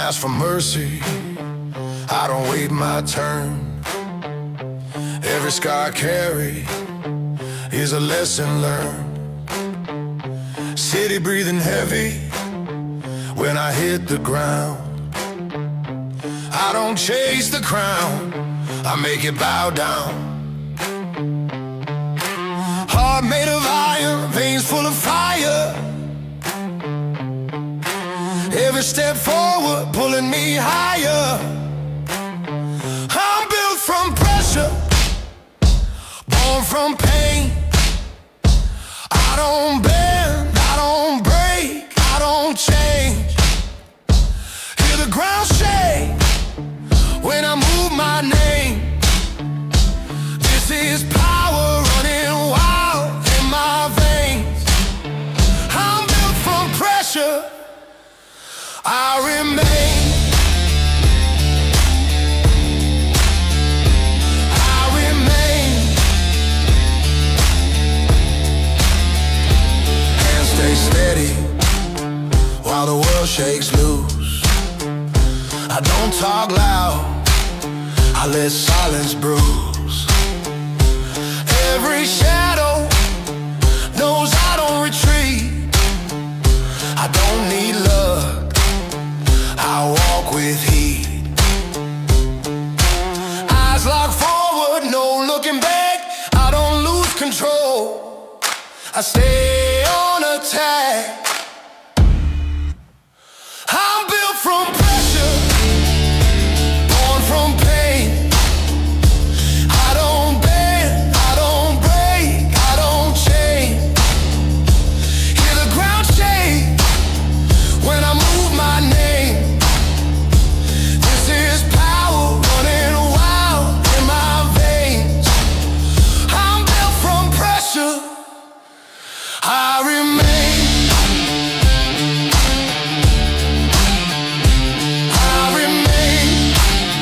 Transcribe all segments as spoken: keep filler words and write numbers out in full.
ask for mercy, I don't wait my turn. Every scar I carry is a lesson learned. City breathing heavy when I hit the ground. I don't chase the crown, I make it bow down. Heart made of iron, veins full of fire. Every step forward pulling me higher. I'm built from pressure, born from pain. I don't bend, I don't break, I don't change. Hear the ground shake when I move my name. This is power running wild in my veins. I'm built from pressure, I remain. I remain. Hands stay steady while the world shakes loose. I don't talk loud, I let silence bruise. Every shadow knows I don't retreat. I don't need luck, I walk with heat. Eyes locked forward, no looking back. I don't lose control, I stay on attack. I'm built from pressure, born from pain. I don't bend, I don't break, I don't change. Hear the ground shake when I move my name. This is power running wild in my veins. I'm built from pressure, I remain. I remain.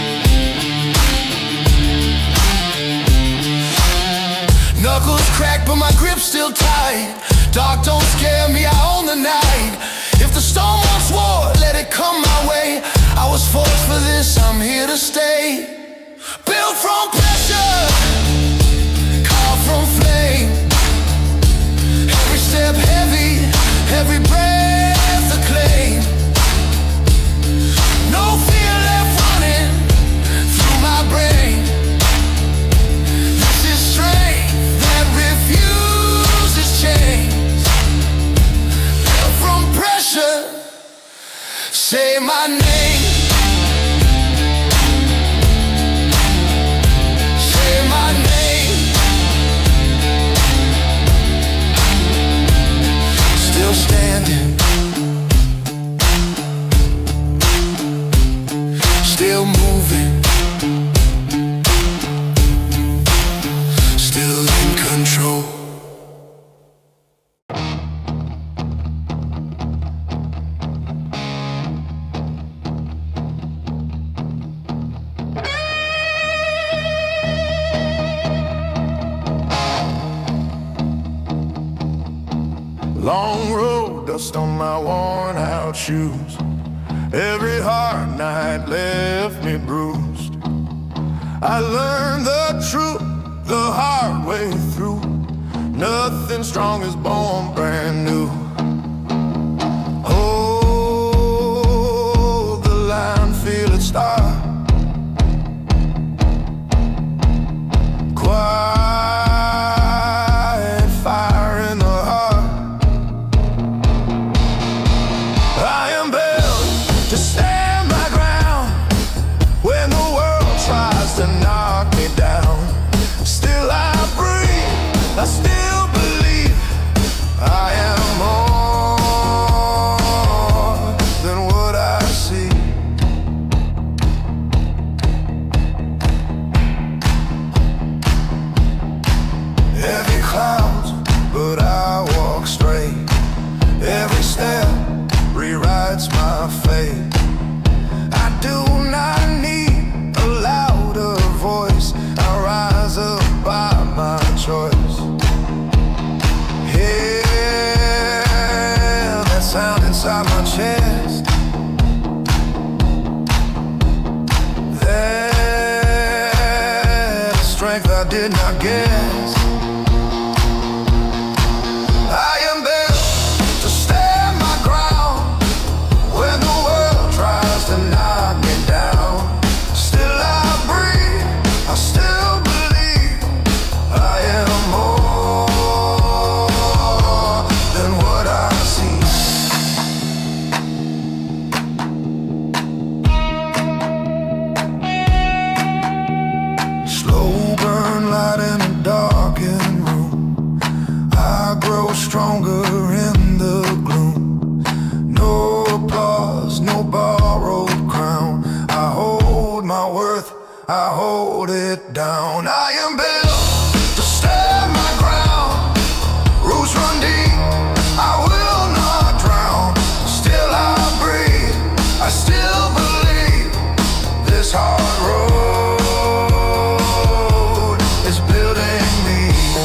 Knuckles crack but my grip's still tight. Dark don't scare me, I own the night. If the storm wants war, let it come my way. I was forged for this, I'm here to stay. Built from pressure, carved from flame. Every step heavy, every breath a claim. No fear left running through my brain. This is strength that refuses change. Built from pressure, say my name. Say my name. Still standing, still moving, still in control. Long road, dust on my worn out shoes. Every hard night left me bruised. I learned the truth the hard way through. Nothing strong is born brand new. Hold the line, feel it start. Quiet fire in the heart. I am built to stand my ground when the world tries to knock me down. Still I breathe, I still believe I am more than what I see. Every cloud, but I walk straight. Every step rewrites my fate. I do not need a louder voice. I rise up by my choice. Hear that sound inside my chest. strength I did not guess. I am built to stand my ground when the world tries to knock me down. Still I breathe, I still believe I am more than what I see. Slow burn light in a darkened room. I grow stronger in the gloom. No applause, no borrowed crown. I hold my worth, I hold it down. I am built to stand my ground. Roots run deep, I will not drown. Still I breathe, I still believe this hard road is building me.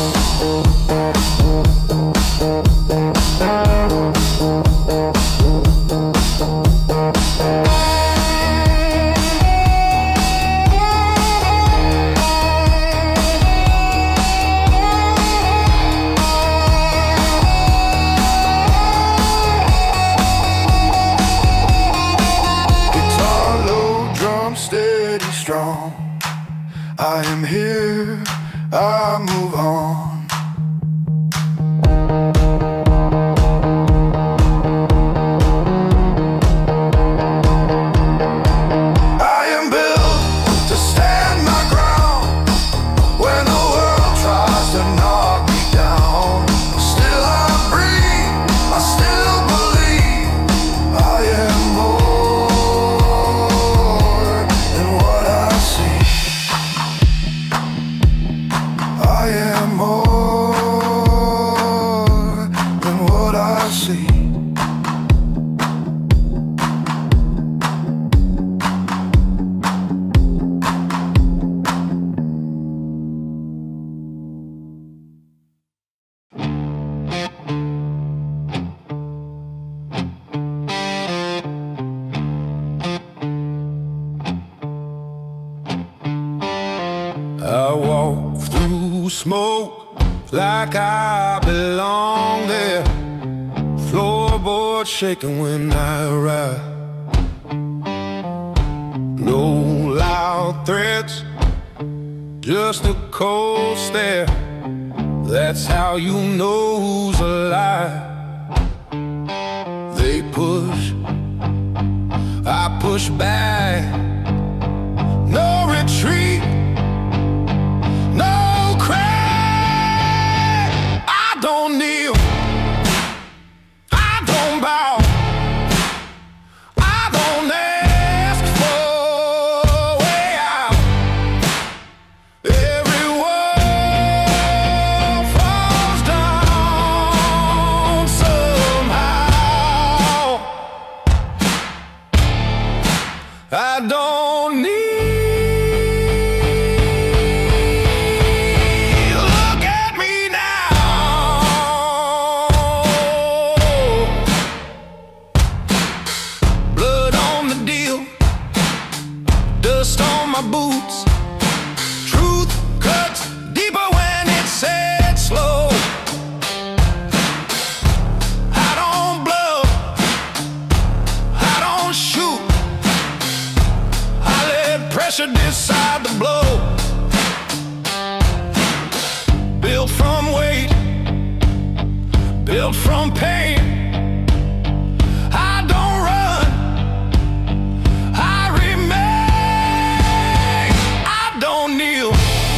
Guitar low, drum steady, strong. I am here, I move on. I am built to stand my ground when the world tries to knock me down. Still I breathe, I still believe I am more than what I see. I am more than what I see. I walk through smoke like I belong there. Floorboard shaking when I arrive. No loud threats, just a cold stare. That's how you know who's alive. They push, I push back. No retreat, no crack. I don't kneel, I don't bow, I don't ask for a way out. Every wall falls down somehow. I don't need. Look at me now. Blood on the deal, dust on my boots. Truth cuts deeper when it's said slow. I don't bluff, I don't shoot. I let pressure decide the blow. Built from weight, built from pain. I don't run, I remain. I don't kneel,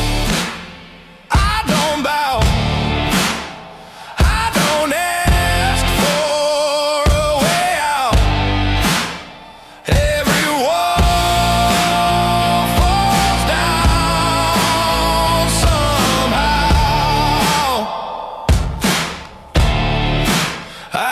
I don't bow, I don't ask for a way out. Every wall falls down somehow. I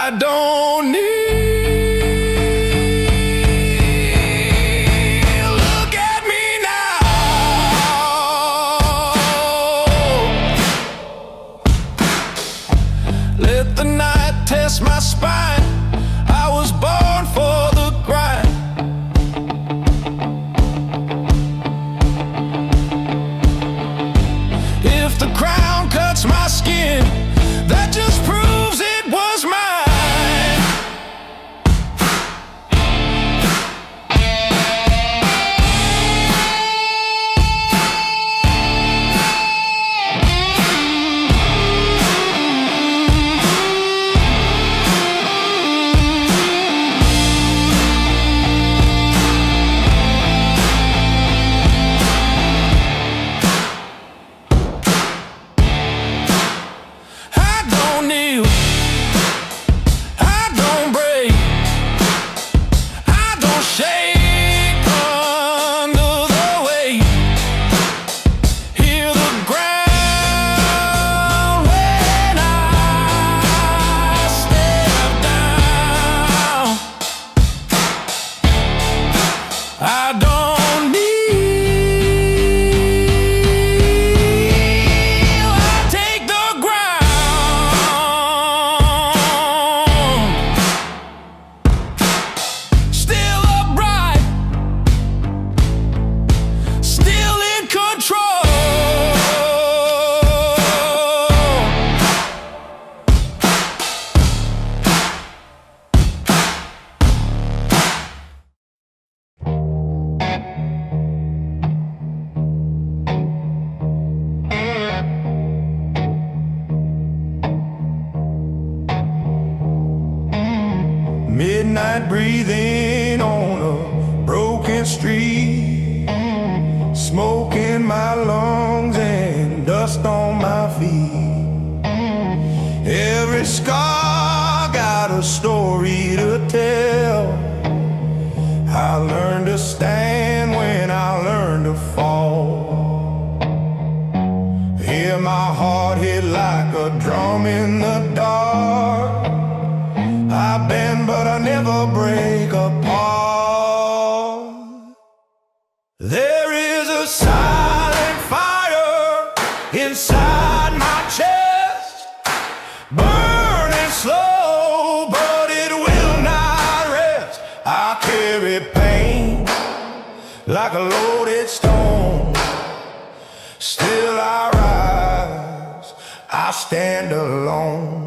night breathing on a broken street, smoke in my lungs and dust on my feet. Every scar got a story to tell. I learned to stand when I learned to fall. Hear my heart hit like a drum in the dark. I bend but I never break apart. There is a silent fire inside my chest, burning slow, but it will not rest. I carry pain like a loaded stone. Still I rise, I stand alone.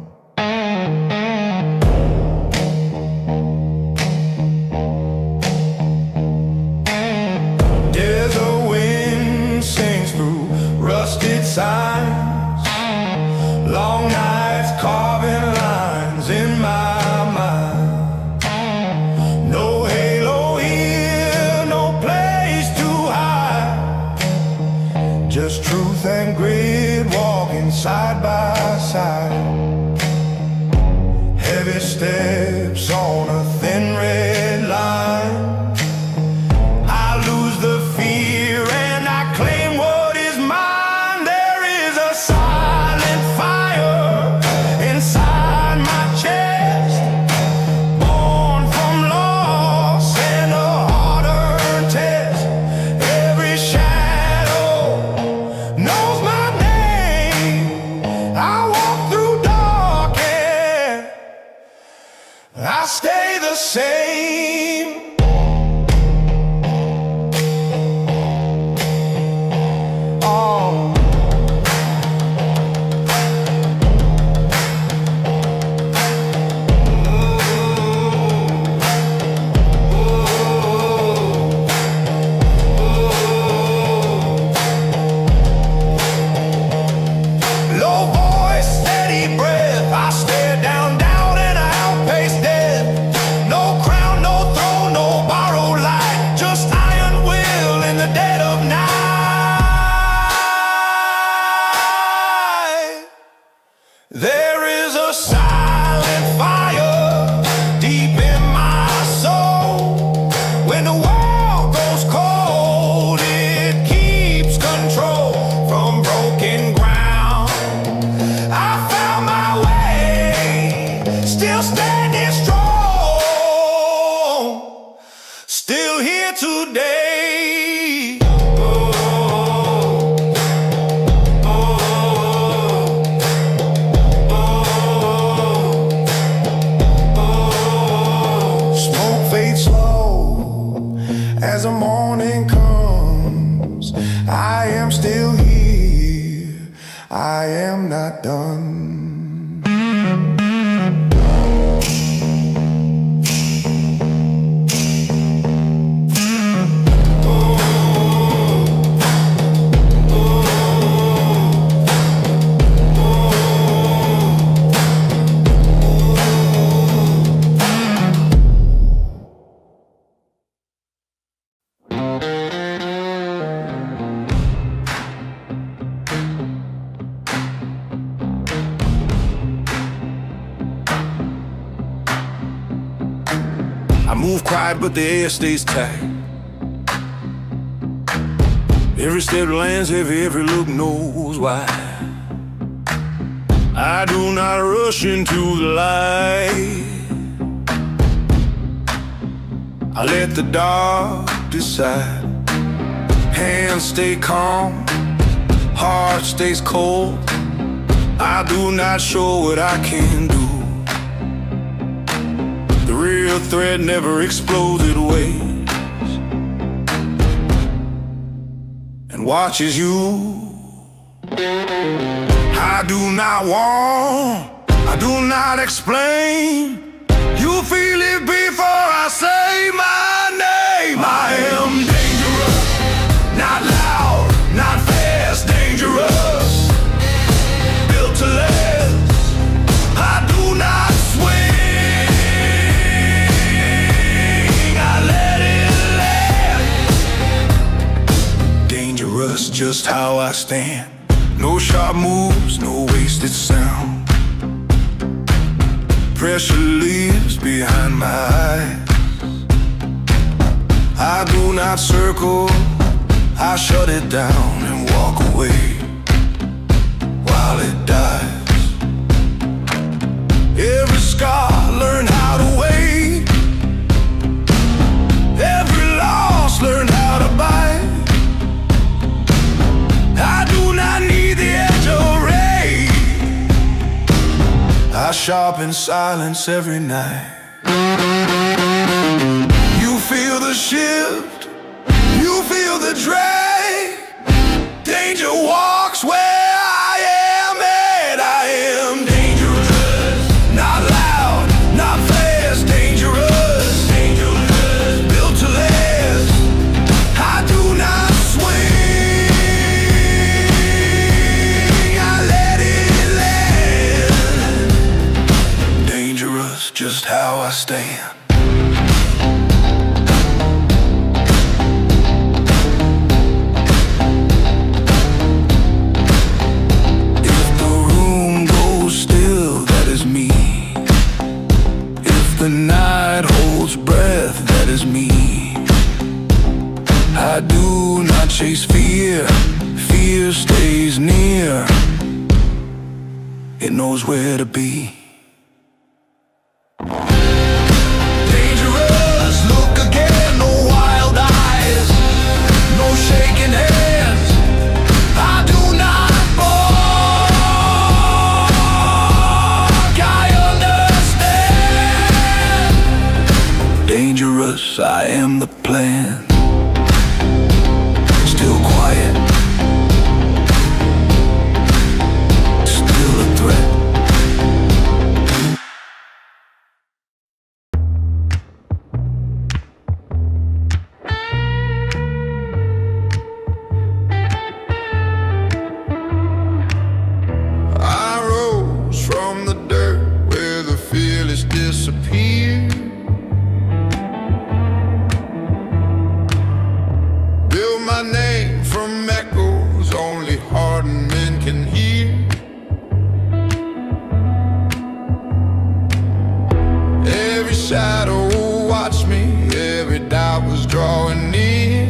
There's a wind sings through rusted signs, long nights carving lines in my mind. No halo here, no place to hide, just truth and grit walking side by side. Heavy steps on a thin red line. I lose the fear and I claim what is mine. There is a silent fire inside my chest, born from loss and a hard-earned test. Every shadow knows my name. I walk through dark and I stay the same. Oh. Low voice, steady breath, I stare down, down and I outpace death. No crown, no throne, no borrowed light, just iron will in the dead of night. There is a silent fire deep in my soul. When the world goes cold, it keeps control. From broken ground I found my way, still standing strong, still here today. Oh, oh, oh. Smoke fades slow as the morning comes. I am still here, I am not done. I move quiet, but the air stays tight. Every step lands heavy, every look knows why. I do not rush into the light. I let the dark decide. Hands stay calm, heart stays cold. I do not show what I can do. The real threat never explodes, it waits and watches you. I do not want, I do not explain. You feel it before I say my name. I am dangerous, not loud, not fast, dangerous, built to last. I do not swing. dangerous, just how I stand. No sharp moves, no wasted sound. Pressure lives behind my eyes. I do not circle, I shut it down and walk away while it dies. Every scar learned how to wait. Every loss learned how to bite. I do not need the edge of rain. I sharpen silence every night. You feel the shift, you feel the drag. Danger walks where I am, and I am dangerous. Not loud, not fast, dangerous. Dangerous, built to last. I do not swing, I let it land. Dangerous, just how I stand. The night holds breath, that is me. I do not chase fear, fear stays near. It knows where to be. Dangerous, look again, no wild eyes, no shaking hands. I do not bark, I understand. Dangerous, I am the plan. Still quiet, still a threat. I rose from the dirt where the fearless disappear. My name from echoes only hardened men can hear. Every shadow watched me, every doubt was drawing near.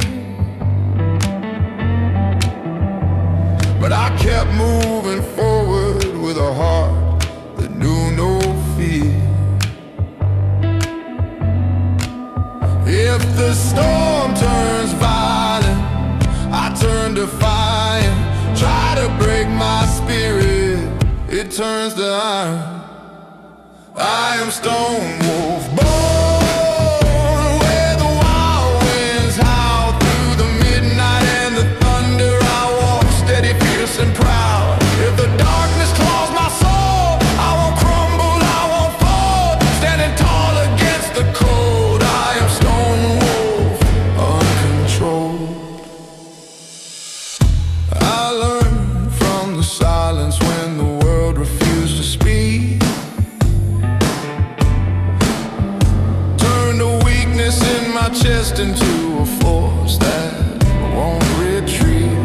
But I kept moving forward with a heart that knew no fear. If the storm turns violent, I turn to fire, try to break my spirit, it turns to iron. I am Stone Wolf, born where the wild winds howl through the midnight and the thunder. I walk steady, fierce and proud. If the darkness claws my soul, I won't crumble, I won't fall. Standing tall against the cold, I am Stone Wolf, uncontrolled. I learned from the silence when the world refused to speak. Turned a weakness in my chest into a force that won't retreat.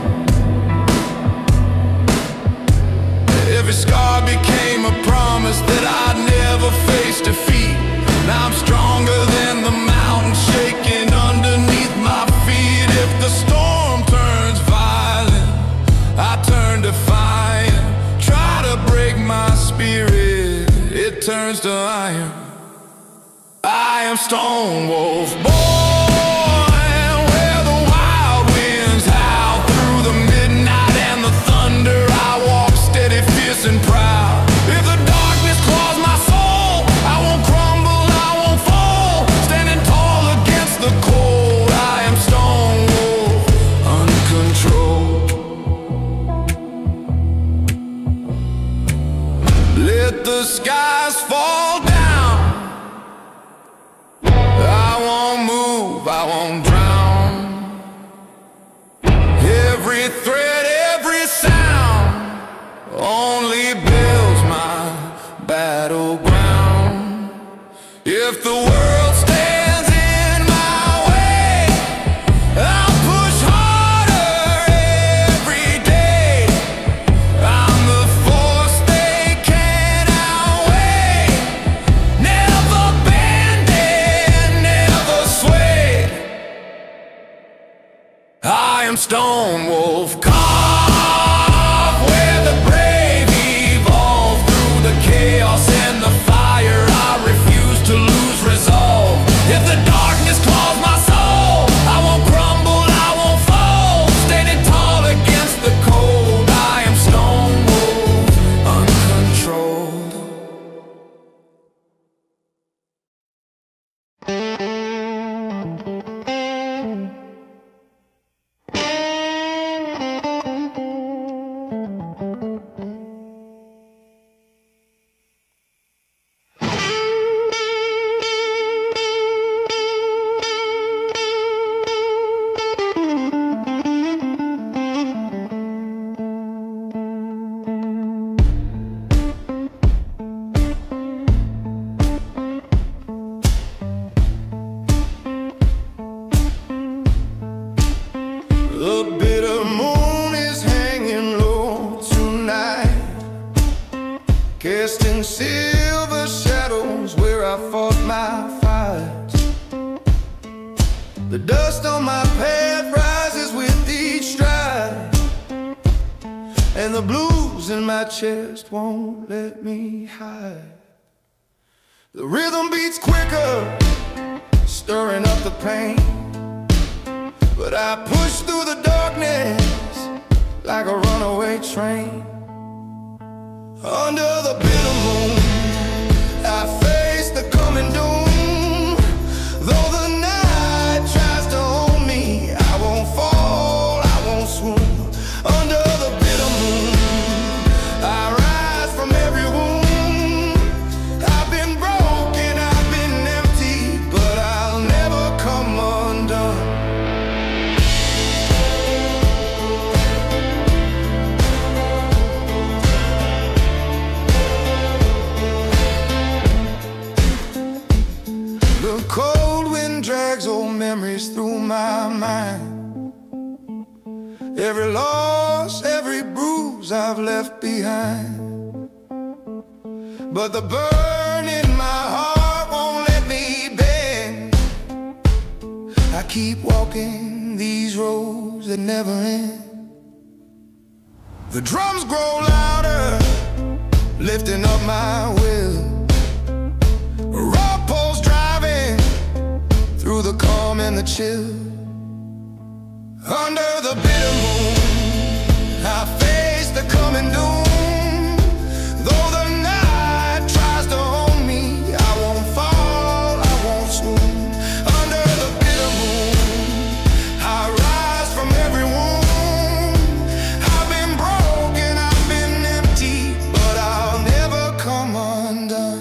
Every scar became a promise that I'd never face defeat. Now I'm stronger than the mountain shaking underneath my feet. If the storm turns violent, I turn defiant, try to break my spirit, it turns to iron. I am Stone Wolf, born where the wild winds howl through the midnight and the thunder. I walk steady, fierce and proud. If the darkness claws my soul, I won't crumble, I won't fall. Standing tall against the cold, I am Stone Wolf, uncontrolled. Let the skies fall down, I won't move. am Stone Wolf, carved where the brave evolve. Through the chaos and the fire, I refuse to lose resolve. If the darkness claws my soul, I won't crumble, I won't fall. Standing tall against the cold, I am Stone Wolf, uncontrolled. The bitter moon is hanging low tonight, casting silver shadows where I fought my fights. The dust on my path rises with each stride, and the blues in my chest won't let me hide. The rhythm beats quicker, stirring up the pain, but I push through the darkness like a runaway train. Under the bitter moon, I face the coming doom. Though the night tries to own me, I won't fall, I won't swoon. Under the bitter moon, I rise from every wound. I've been broken, I've been empty, but I'll never come undone. The cold wind drags old memories through my mind. Every loss, every bruise I've left behind. But the burn in my heart won't let me bend. I keep walking these roads that never end. The drums grow louder, lifting up my will. Rock poles driving through the calm and the chill. Under the bitter moon, I face the coming doom. Though the night tries to own me, I won't fall, I won't swoon. Under the bitter moon, I rise from every wound. I've been broken, I've been empty, but I'll never come undone.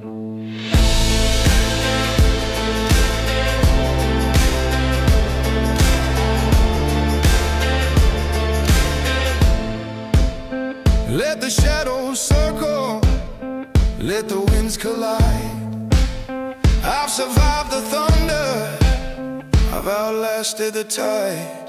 Let the shadows circle, let the winds collide. I've survived the thunder, I've outlasted the tide.